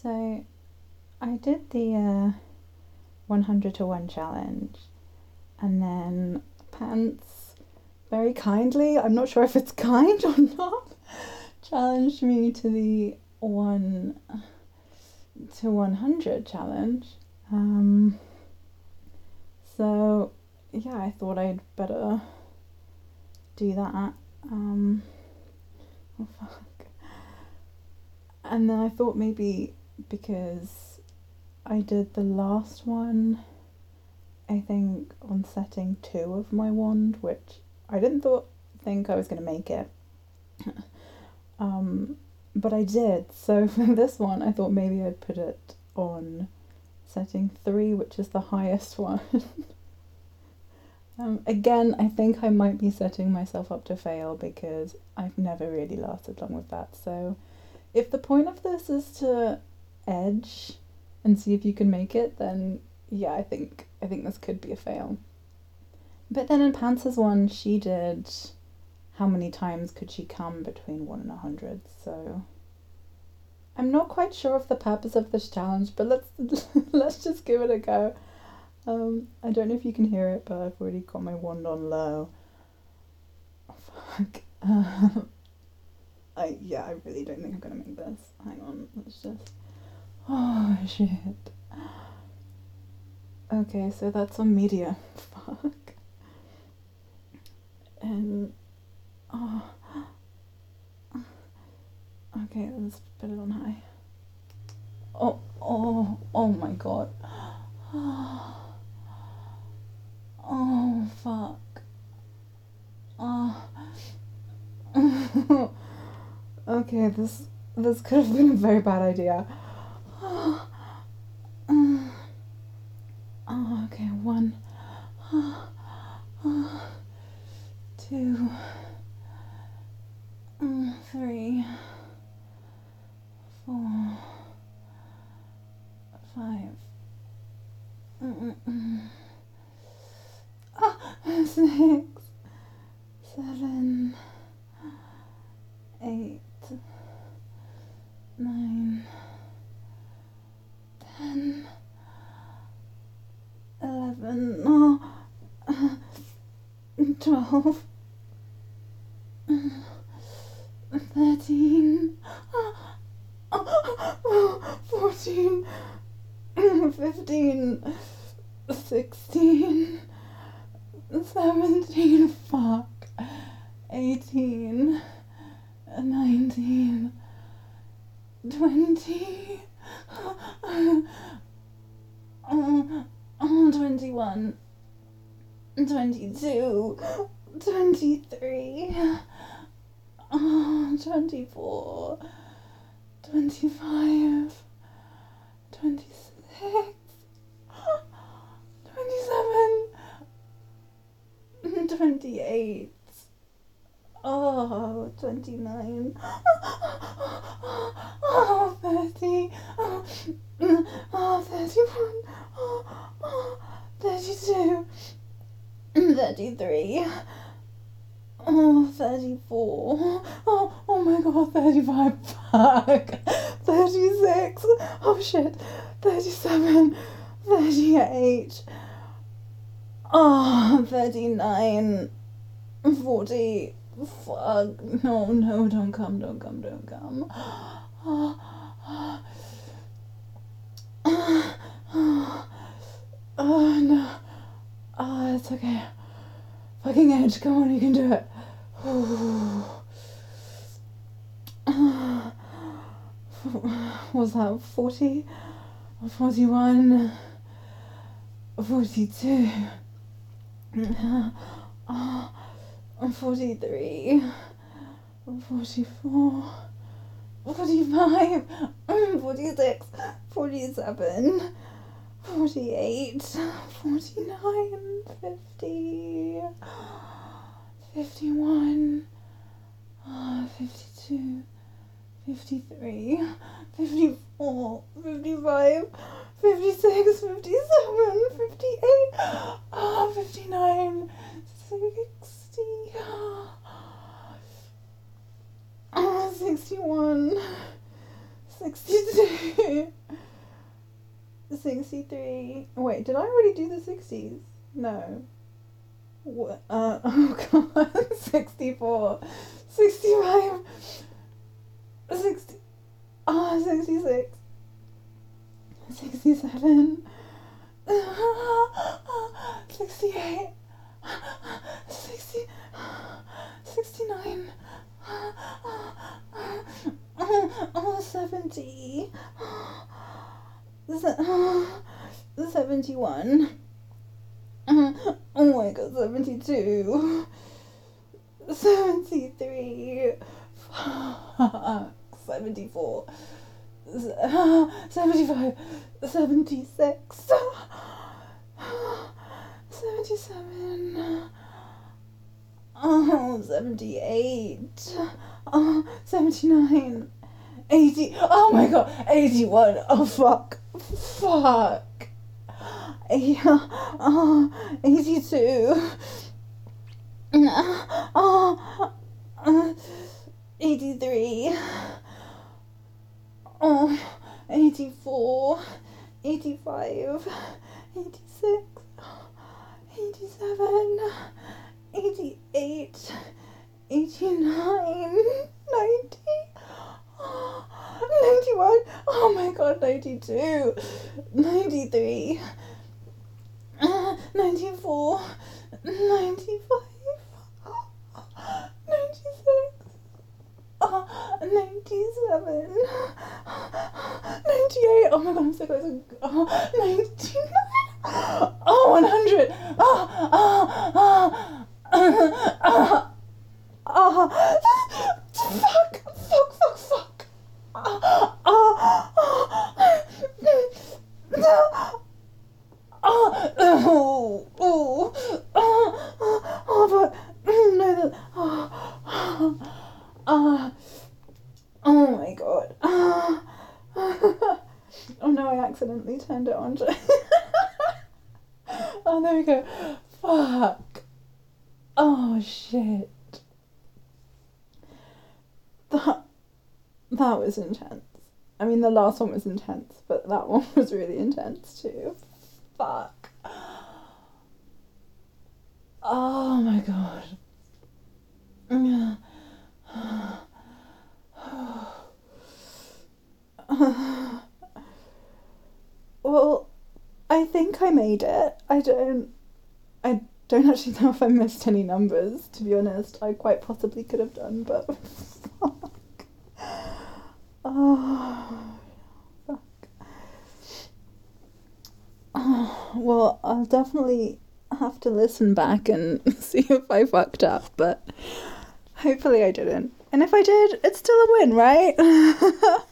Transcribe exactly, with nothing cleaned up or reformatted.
So I did the uh, one hundred to one challenge, and then Pants very kindly, I'm not sure if it's kind or not, challenged me to the one to one hundred challenge. Um, so yeah, I thought I'd better do that. Um, oh fuck. And then I thought maybe because I did the last one, I think on setting two of my wand, which I didn't thought think I was gonna make it. um, but I did. So for this one, I thought maybe I'd put it on setting three, which is the highest one. um, again, I think I might be setting myself up to fail because I've never really lasted long with that. So if the point of this is to edge and see if you can make it, then yeah, I think I think this could be a fail. But then in Pants's one, she did how many times could she come between one and a hundred, so I'm not quite sure of the purpose of this challenge, but let's let's just give it a go. Um, I don't know if you can hear it, but I've already got my wand on low. Oh, fuck. Um, I yeah, I really don't think I'm gonna make this. Hang on, let's just. Oh shit. Okay, so that's on media. Fuck. And oh. Okay, let's put it on high. Oh, oh, oh my god. Oh, fuck. Oh. Okay, this this could have been a very bad idea. Oh, okay, one, two, three, four, five, six, seven, eight, nine, ten, eleven, oh, twelve, thirteen, fourteen, fifteen, sixteen, seventeen, fuck, eighteen, nineteen, twenty, twenty-one, twenty-two, twenty-three, twenty-four, twenty-five, twenty-six, twenty-seven, twenty-eight, oh, twenty-nine, oh, thirty, oh, thirty-one, oh, thirty-two, thirty-three, oh, thirty-four, oh, oh my god, thirty-five, fuck, thirty-six, oh shit, thirty-seven, thirty-eight, oh, thirty-nine, forty, fuck, no, no, don't come, don't come, don't come, oh, oh no, oh, it's okay, fucking Edge, come on, you can do it. Was that forty, forty-one, forty-two, forty-three, forty-four, forty-five, forty-six, forty-seven, forty-eight, forty-nine, fifty, fifty-one, fifty-two, fifty-three, fifty-four, fifty-five, fifty-six, fifty-seven, fifty-eight, oh, fifty-nine, sixty, oh, sixty-one, sixty-two, sixty-three. Wait, did I already do the sixties? No. What? Uh, oh god. sixty-four. sixty-five. sixty. Ah, oh, sixty-six. sixty-seven. sixty-eight. sixty. sixty-nine. Oh, seventy. seventy-one. Oh my god, seventy-two. seventy-three. Fuck. seventy-four. seventy-five. seventy-six. seventy-seven. Oh, seventy-eight. Oh, seventy-nine. eighty. Oh my god, eighty-one. Oh, fuck. Fuck. eighty, oh, eighty-two. Oh, uh, eighty-three. Oh, eighty-four. eighty-five. eighty-six. eighty-seven. eighty-eight. eighty-nine. ninety. ninety-one. Oh my god, ninety-two. ninety-three. Uh, ninety-four. ninety-five. ninety-six. Uh, ninety-seven. ninety-eight. Oh my god, I'm so close. Uh, ninety-nine. Oh, one hundred. Oh, oh, oh. Uh, uh, uh, fuck, fuck, fuck, fuck. Uh, uh, uh, oh, oh, oh, oh, oh, but, no, that, oh, uh, oh my god. Uh, oh no, I accidentally turned it on. Oh, there we go. Fuck. Oh, shit. That, that was intense. I mean, the last one was intense, but that one was really intense too. Fuck. Oh my god. Well, I think I made it. I don't... I don't actually know if I missed any numbers, to be honest. I quite possibly could have done, but... Fuck. Oh... Fuck. Oh, well, I'll definitely have to listen back and see if I fucked up, but hopefully I didn't. And if I did, it's still a win, right?